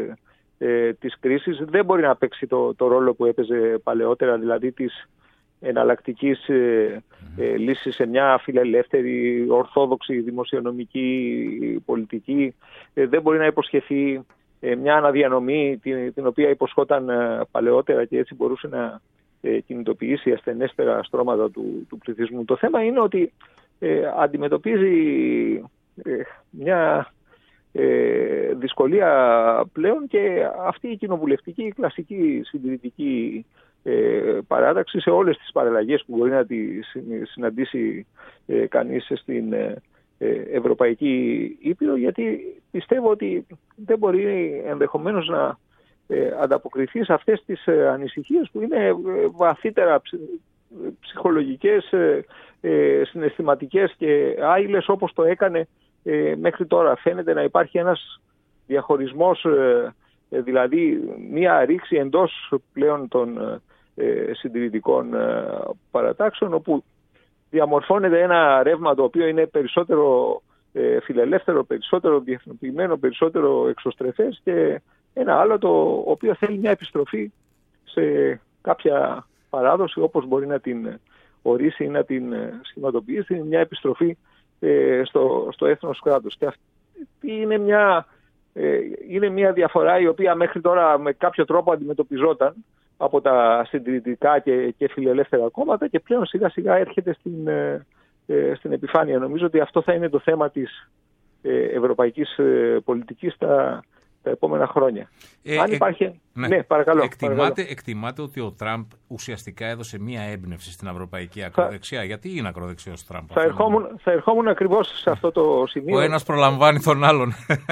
της κρίσης. Δεν μπορεί να παίξει το ρόλο που έπαιζε παλαιότερα, δηλαδή της εναλλακτικής λύσης σε μια φιλελεύθερη, ορθόδοξη δημοσιονομική πολιτική. Δεν μπορεί να υποσχεθεί μια αναδιανομή την οποία υποσχόταν παλαιότερα και έτσι μπορούσε να κινητοποιήσει ασθενέστερα στρώματα του πληθυσμού. Το θέμα είναι ότι αντιμετωπίζει μια δυσκολία πλέον και αυτή η κοινοβουλευτική, κλασική συντηρητική παράταξη σε όλες τις παραλλαγές που μπορεί να τη συναντήσει κανείς στην Ευρωπαϊκή Ήπειρο, γιατί πιστεύω ότι δεν μπορεί ενδεχομένως να ανταποκριθεί σε αυτές τις ανησυχίες που είναι βαθύτερα ψυχολογικές, συναισθηματικές και άειλες, όπως το έκανε μέχρι τώρα. Φαίνεται να υπάρχει ένας διαχωρισμός, δηλαδή μία ρήξη εντός πλέον των συντηρητικών παρατάξεων, όπου διαμορφώνεται ένα ρεύμα το οποίο είναι περισσότερο φιλελεύθερο, περισσότερο διεθνοποιημένο, περισσότερο εξωστρεφές, και ένα άλλο το οποίο θέλει μια επιστροφή σε κάποια παράδοση, όπως μπορεί να την ορίσει ή να την σχηματοποιήσει, μια επιστροφή στο έθνος κράτος. Και αυτή είναι μια διαφορά η οποία μέχρι τώρα με κάποιο τρόπο αντιμετωπιζόταν από τα συντηρητικά και φιλελεύθερα κόμματα και πλέον σιγά σιγά έρχεται στην επιφάνεια. Νομίζω ότι αυτό θα είναι το θέμα της ευρωπαϊκής πολιτικής τα επόμενα χρόνια. Αν υπάρχει... Ναι, παρακαλώ. Εκτιμάται ότι ο Τραμπ ουσιαστικά έδωσε μία έμπνευση στην ευρωπαϊκή ακροδεξιά. Γιατί είναι ακροδεξιός Τραμπ? Θα ερχόμουν ακριβώς σε αυτό το σημείο. Ο ένας προλαμβάνει τον άλλον.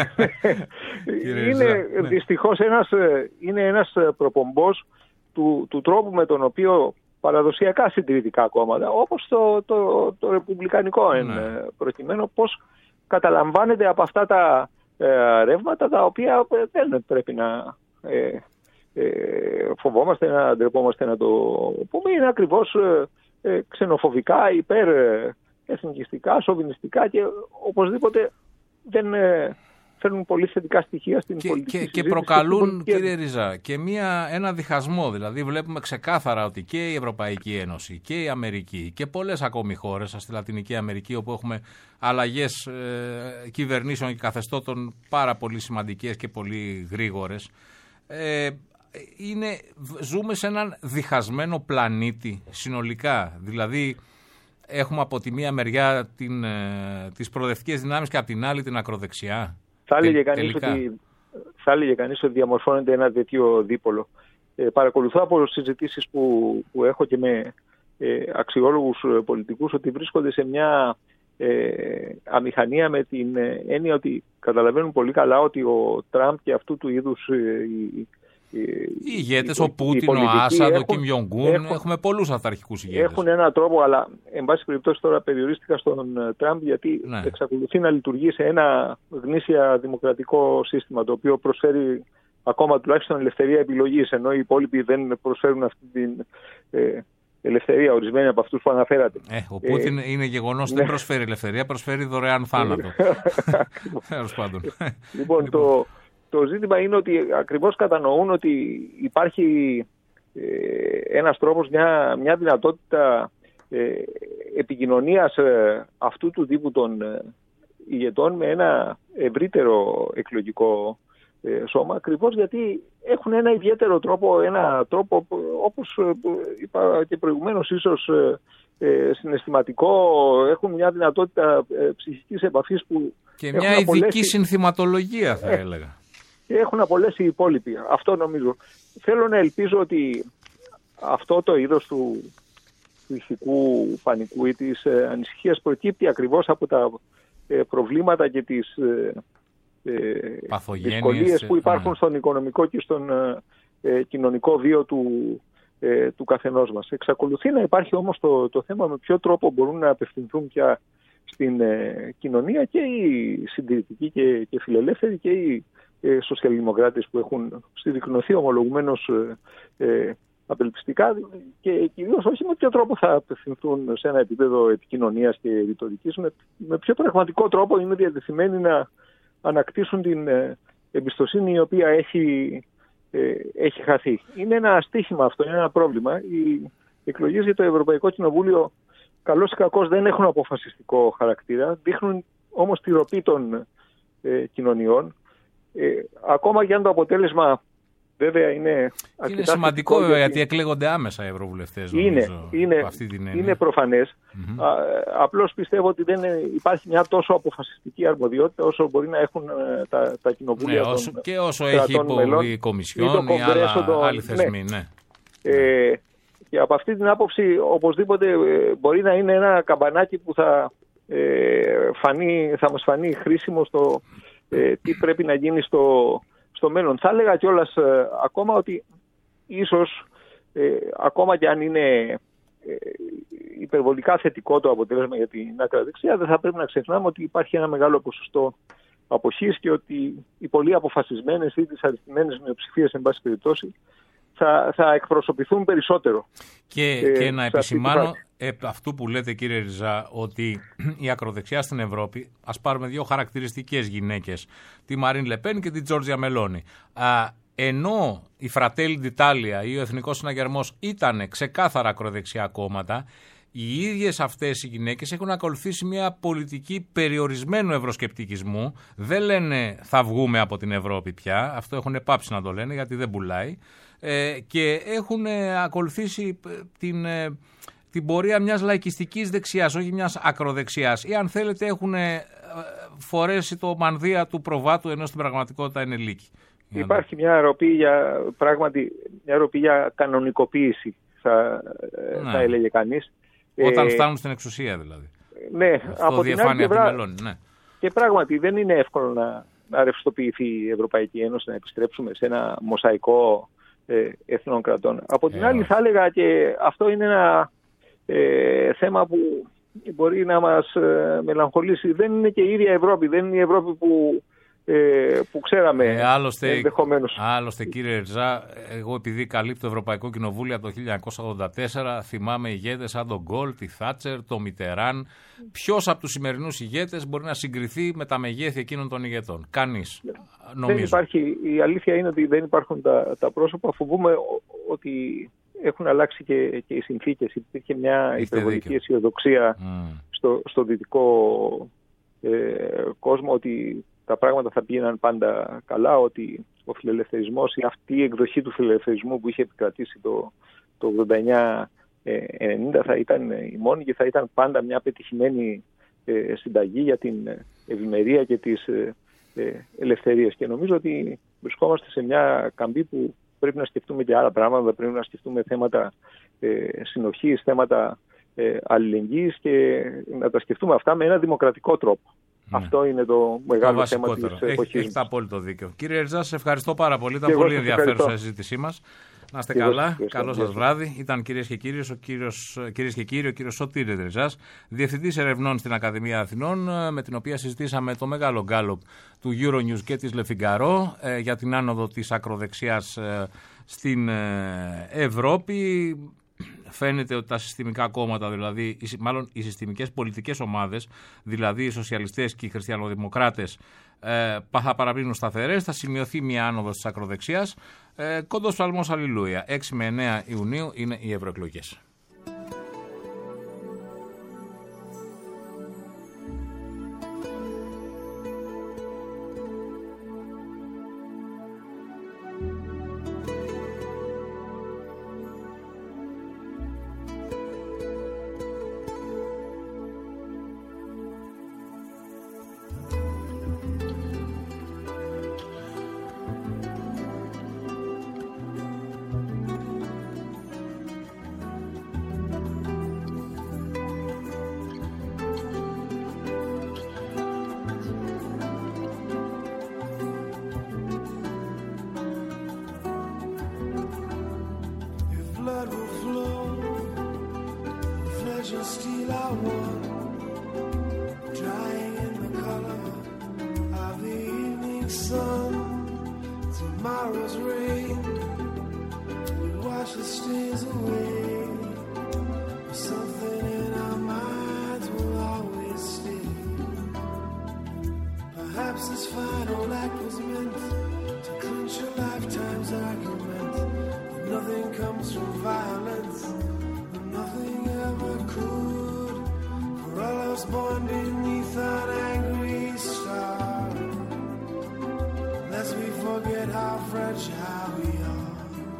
Δυστυχώς είναι ένας προπομπός του τρόπου με τον οποίο παραδοσιακά συντηρητικά κόμματα, όπως το ρεπουμπλικανικό προκειμένου, πώς καταλαμβάνεται από αυτά τα ρεύματα τα οποία δεν πρέπει να φοβόμαστε, να ντρεπόμαστε να το πούμε. Είναι ακριβώς ξενοφοβικά, υπέρ εθνικιστικά, σοβινιστικά και οπωσδήποτε δεν φέρνουν πολύ θετικά στοιχεία στην πολιτική συζήτηση. Και προκαλούν, κύριε Ριζά, και ένα διχασμό. Δηλαδή βλέπουμε ξεκάθαρα ότι και η Ευρωπαϊκή Ένωση και η Αμερική και πολλές ακόμη χώρες στη Λατινική Αμερική, όπου έχουμε αλλαγές κυβερνήσεων και καθεστώτων πάρα πολύ σημαντικές και πολύ γρήγορες, ζούμε σε έναν διχασμένο πλανήτη συνολικά. Δηλαδή έχουμε από τη μία μεριά τις προοδευτικές δυνάμεις και από την άλλη την ακροδεξιά. Θα έλεγε κανείς ότι διαμορφώνεται ένα τέτοιο δίπολο. Παρακολουθώ από συζητήσεις που έχω και με αξιόλογους πολιτικούς ότι βρίσκονται σε μια αμηχανία με την έννοια ότι καταλαβαίνουν πολύ καλά ότι ο Τραμπ και αυτού του είδους οι ηγέτες, ο Πούτιν, ο Άσαντ, ο Κιμ Γιονγκούν, έχουμε πολλούς αυταρχικούς ηγέτες. Έχουν έναν τρόπο, αλλά εν πάση περιπτώσει τώρα περιορίστηκα στον Τραμπ γιατί εξακολουθεί να λειτουργεί σε ένα γνήσια δημοκρατικό σύστημα το οποίο προσφέρει ακόμα τουλάχιστον ελευθερία επιλογής, ενώ οι υπόλοιποι δεν προσφέρουν αυτή την ελευθερία, ορισμένοι από αυτούς που αναφέρατε. Ο Πούτιν είναι γεγονός, δεν προσφέρει ελευθερία, προσφέρει δωρεάν θάνατο. Λοιπόν, το ζήτημα είναι ότι ακριβώς κατανοούν ότι υπάρχει ένας τρόπος, μια δυνατότητα επικοινωνίας αυτού του τύπου των ηγετών με ένα ευρύτερο εκλογικό σώμα, ακριβώς γιατί έχουν ένα ιδιαίτερο τρόπο, ένα τρόπο όπως είπα και προηγουμένως ίσως συναισθηματικό, έχουν μια δυνατότητα ψυχικής επαφής που και μια ειδική συνθηματολογία θα έλεγα. Και έχουν απολέσει οι υπόλοιποι. Αυτό νομίζω. Θέλω να ελπίζω ότι αυτό το είδος του ηθικού πανικού ή της ανησυχίας προκύπτει ακριβώς από τα προβλήματα και τις δυσκολίες που υπάρχουν στον οικονομικό και στον κοινωνικό βίο του καθενός μας. Εξακολουθεί να υπάρχει όμως το θέμα με ποιο τρόπο μπορούν να απευθυνθούν πια στην κοινωνία και οι συντηρητικοί και φιλελεύθεροι και οι σοσιαλδημοκράτες που έχουν στηρικνωθεί ομολογουμένως απελπιστικά και κυρίως όχι με ποιο τρόπο θα απευθυνθούν σε ένα επίπεδο επικοινωνίας και ρητορικής, με ποιο πραγματικό τρόπο είναι διατεθειμένοι να ανακτήσουν την εμπιστοσύνη η οποία έχει χαθεί. Είναι ένα στίχημα αυτό, είναι ένα πρόβλημα. Οι εκλογές για το Ευρωπαϊκό Κοινοβούλιο καλώς ή κακώς δεν έχουν αποφασιστικό χαρακτήρα, δείχνουν όμως τη ροπή των κοινωνιών. Ακόμα και αν το αποτέλεσμα βέβαια είναι αρκετά σημαντικό γιατί εκλέγονται άμεσα οι ευρωβουλευτές. Είναι προφανές. Απλώς πιστεύω ότι δεν υπάρχει μια τόσο αποφασιστική αρμοδιότητα όσο μπορεί να έχουν τα κοινοβούλια των και όσο έχει η Κομισιόν ή άλλοι θεσμοί. Και από αυτή την άποψη οπωσδήποτε μπορεί να είναι ένα καμπανάκι που θα μας φανεί χρήσιμο στο τι πρέπει να γίνει στο μέλλον. Θα έλεγα κιόλας ακόμα ότι ίσως ακόμα κι αν είναι υπερβολικά θετικό το αποτέλεσμα για την ακραδεξιά, δεν θα πρέπει να ξεχνάμε ότι υπάρχει ένα μεγάλο ποσοστό αποχής και ότι οι πολύ αποφασισμένες ή τις αριθμημένες μειοψηφίες εν πάση περιπτώσει θα εκπροσωπηθούν περισσότερο. Και να επισημάνω αυτού που λέτε κύριε Ριζά, ότι η ακροδεξιά στην Ευρώπη, ας πάρουμε δύο χαρακτηριστικές γυναίκες, τη Μαρίν Λεπέν και την Τζόρτζια Μελόνι. Ενώ η Fratelli d'Italia ή ο Εθνικός Συναγερμός ήταν ξεκάθαρα ακροδεξιά κόμματα, οι ίδιες αυτές οι γυναίκες έχουν ακολουθήσει μια πολιτική περιορισμένου ευρωσκεπτικισμού. Δεν λένε θα βγούμε από την Ευρώπη πια, αυτό έχουν πάψει να το λένε γιατί δεν πουλάει, και έχουν ακολουθήσει την πορεία μιας λαϊκιστικής δεξιάς, όχι μιας ακροδεξιάς, ή αν θέλετε έχουν φορέσει το μανδύα του προβάτου ενώ στην πραγματικότητα είναι λύκη. Υπάρχει μια ροπή για κανονικοποίηση θα έλεγε κανείς. Όταν φτάνουν στην εξουσία δηλαδή. Ναι, αυτό από την άλλη πλευρά, ναι. Και πράγματι δεν είναι εύκολο να ρευστοποιηθεί η Ευρωπαϊκή Ένωση, να επιστρέψουμε σε ένα μοσαϊκό εθνών κρατών. Από την άλλη θα έλεγα και αυτό είναι ένα θέμα που μπορεί να μας μελαγχολήσει. Δεν είναι και η ίδια Ευρώπη, δεν είναι η Ευρώπη που ξέραμε ενδεχομένως. Άλλωστε κύριε Ριζά, εγώ επειδή καλύπτω το Ευρωπαϊκό Κοινοβούλιο από το 1984, θυμάμαι ηγέτες σαν τον Γκολ, τη Θάτσερ, το Μιτεράν. Ποιος από τους σημερινούς ηγέτες μπορεί να συγκριθεί με τα μεγέθη εκείνων των ηγετών? Κανείς, νομίζω. Δεν υπάρχει, η αλήθεια είναι ότι δεν υπάρχουν τα πρόσωπα. Φοβούμαι ότι έχουν αλλάξει και οι συνθήκες. Υπήρχε μια υπερβολική αισιοδοξία στο δυτικό κόσμο ότι τα πράγματα θα πήγαιναν πάντα καλά, ότι ο φιλελευθερισμός ή αυτή η εκδοχή του φιλελευθερισμού που είχε επικρατήσει το 89 90 θα ήταν η μόνη και θα ήταν πάντα μια πετυχημένη συνταγή για την ευημερία και τις ελευθερίες. Και νομίζω ότι βρισκόμαστε σε μια καμπή που πρέπει να σκεφτούμε και άλλα πράγματα, πρέπει να σκεφτούμε θέματα συνοχής, θέματα αλληλεγγύης και να τα σκεφτούμε αυτά με ένα δημοκρατικό τρόπο. Αυτό είναι το μεγάλο θέμα της εποχής. Έχετε απόλυτο δίκιο. Κύριε Ερζά, σας ευχαριστώ πάρα πολύ. Ήταν πολύ ενδιαφέρουσα η συζήτησή μας. Να είστε καλά. Καλό σας βράδυ. Ήταν κυρίες και κύριοι ο κύριος Σωτήρης Ερζάς, Διευθυντής Ερευνών στην Ακαδημία Αθηνών, με την οποία συζητήσαμε το μεγάλο γκάλοπ του Euronews και της Le Figaro για την άνοδο της ακροδεξιάς στην Ευρώπη. Φαίνεται ότι τα συστημικά κόμματα, δηλαδή, μάλλον οι συστημικές πολιτικές ομάδες, δηλαδή οι σοσιαλιστές και οι χριστιανοδημοκράτες, θα παραμείνουν σταθερές, θα σημειωθεί μια άνοδος της ακροδεξιάς. Κοντός ψαλμός αλληλούια. 6 με 9 Ιουνίου είναι οι ευρωεκλογές. Steel I won, drying in the color of the evening sun. Tomorrow's rain will wash the stains away. Something in our minds will always stay. Perhaps this final act was meant to clinch a lifetime's argument. But nothing comes from violence. Nothing ever could, for all of us born beneath an angry star. Lest we forget how fragile we are.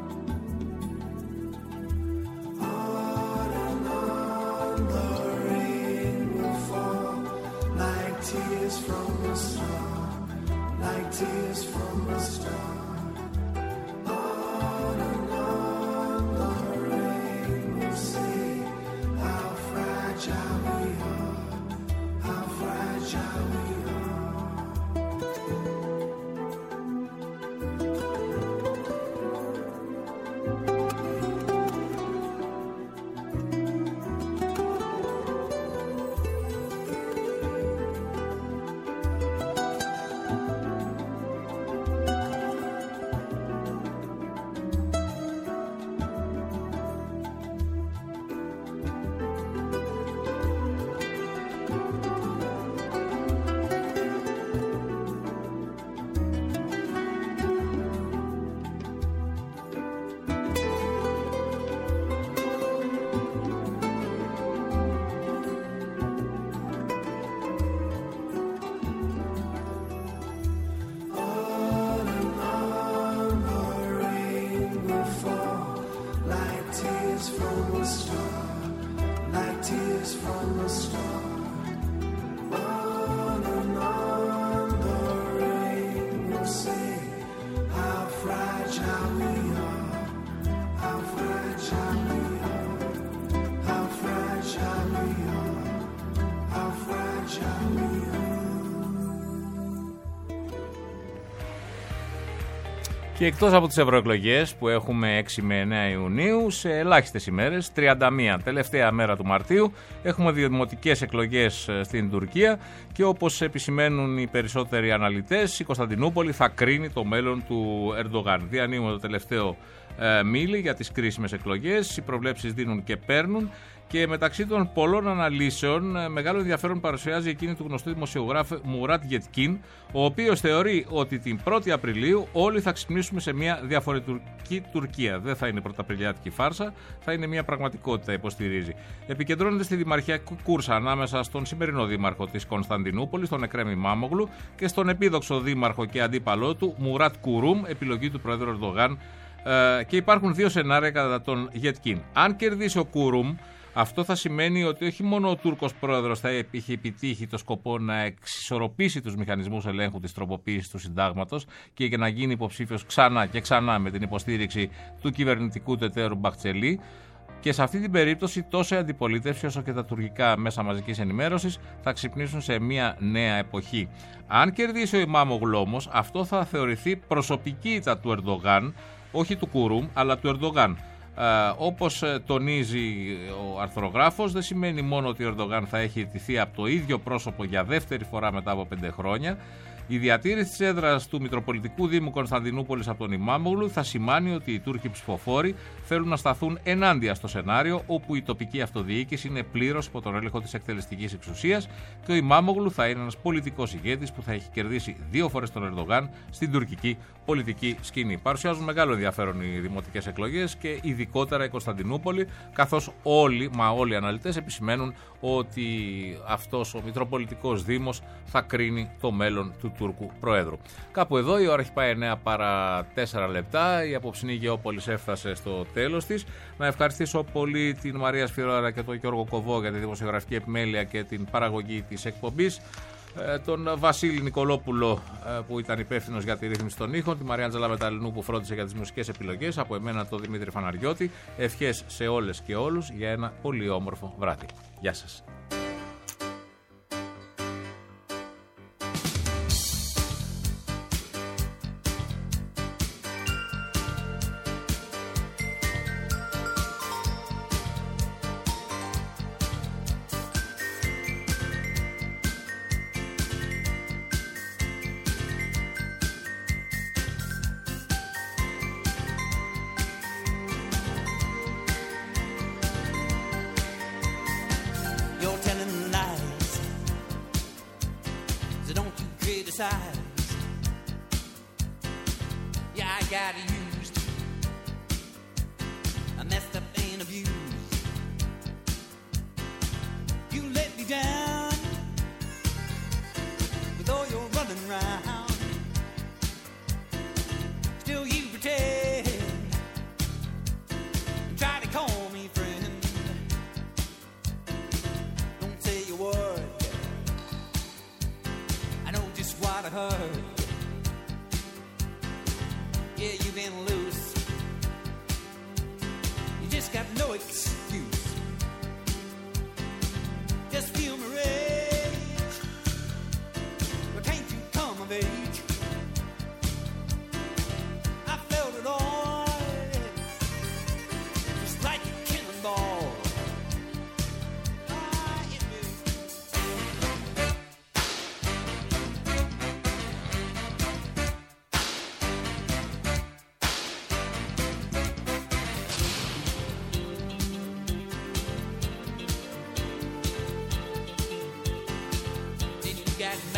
On and on the rain will fall, like tears from a star, like tears from a star. Και εκτός από τις ευρωεκλογές που έχουμε 6 με 9 Ιουνίου, σε ελάχιστες ημέρες, 31, τελευταία μέρα του Μαρτίου, έχουμε δημοτικές εκλογές στην Τουρκία και όπως επισημαίνουν οι περισσότεροι αναλυτές, η Κωνσταντινούπολη θα κρίνει το μέλλον του Ερντογάν. Διανύουμε το τελευταίο μίλι για τις κρίσιμες εκλογές, οι προβλέψεις δίνουν και παίρνουν. Και μεταξύ των πολλών αναλύσεων, μεγάλο ενδιαφέρον παρουσιάζει εκείνη του γνωστού δημοσιογράφου Μουράτ Γετκίν, ο οποίος θεωρεί ότι την 1η Απριλίου όλοι θα ξυπνήσουμε σε μια διαφορετική Τουρκία. Δεν θα είναι πρωταπριλιάτικη φάρσα, θα είναι μια πραγματικότητα, υποστηρίζει. Επικεντρώνεται στη δημαρχιακή κούρσα ανάμεσα στον σημερινό δήμαρχο της Κωνσταντινούπολης, τον Εκρέμ Ιμάμογλου, και στον επίδοξο δήμαρχο και αντίπαλό του Μουράτ Κουρούμ, επιλογή του Πρόεδρου Ερντογάν Και υπάρχουν δύο σενάρια κατά τον Γετκίν. Αν κερδίσει ο Κούρουμ, αυτό θα σημαίνει ότι όχι μόνο ο Τούρκος πρόεδρος θα έχει επιτύχει το σκοπό να εξισορροπήσει τους μηχανισμούς ελέγχου της τροποποίησης του συντάγματος και για να γίνει υποψήφιος ξανά και ξανά με την υποστήριξη του κυβερνητικού του εταίρου Μπαχτσελή. Και σε αυτή την περίπτωση τόσο η αντιπολίτευση όσο και τα τουρκικά μέσα μαζικής ενημέρωσης θα ξυπνήσουν σε μια νέα εποχή. Αν κερδίσει ο Ιμάμογλου όμως, αυτό θα θεωρηθεί προσωπική ήττα του Ερντογάν, όχι του Κούρουμ, αλλά του Ερντογάν. Όπως τονίζει ο αρθρογράφος, δεν σημαίνει μόνο ότι ο Ερντογάν θα έχει ιτηθεί από το ίδιο πρόσωπο για δεύτερη φορά μετά από 5 χρόνια. Η διατήρηση της έδρας του Μητροπολιτικού Δήμου Κωνσταντινούπολης από τον Ιμάμογλου θα σημάνει ότι οι Τούρκοι ψηφοφόροι θέλουν να σταθούν ενάντια στο σενάριο όπου η τοπική αυτοδιοίκηση είναι πλήρως υπό τον έλεγχο της εκτελεστικής εξουσίας και ο Ιμάμογλου θα είναι ένας πολιτικός ηγέτης που θα έχει κερδίσει 2 φορές τον Ερντογάν στην τουρκική πολιτική σκηνή. Παρουσιάζουν μεγάλο ενδιαφέρον οι δημοτικές εκλογές και ειδικότερα η Κωνσταντινούπολη, καθώς όλοι οι αναλυτές επισημαίνουν ότι αυτός ο Μητροπολιτικός Δήμος θα κρίνει το μέλλον του Τούρκου Προέδρου. Κάπου εδώ η ώρα έχει πάει 9 παρά 4 λεπτά. Η απόψινή Γεώπολης έφτασε στο τέλος της. Να ευχαριστήσω πολύ την Μαρία Σφυρόερα και τον Γιώργο Κοβό για τη δημοσιογραφική επιμέλεια και την παραγωγή της εκπομπής. Τον Βασίλη Νικολόπουλο που ήταν υπεύθυνος για τη ρύθμιση των ήχων, τη Μαριάντζελα Μεταλλινού που φρόντισε για τις μουσικές επιλογές, από εμένα τον Δημήτρη Φαναριώτη. Ευχές σε όλες και όλους για ένα πολύ όμορφο βράδυ. Γεια σας. You're telling lies, so don't you criticize. Yeah, I got used, I messed up and abused. You let me down with all your running round. Still you pretend and try to call me friend. I know just what I heard. Yeah, you've been loose. You just got no excuse. Just feel my rage. But can't you come of age? I felt it all, just like a cannonball. Got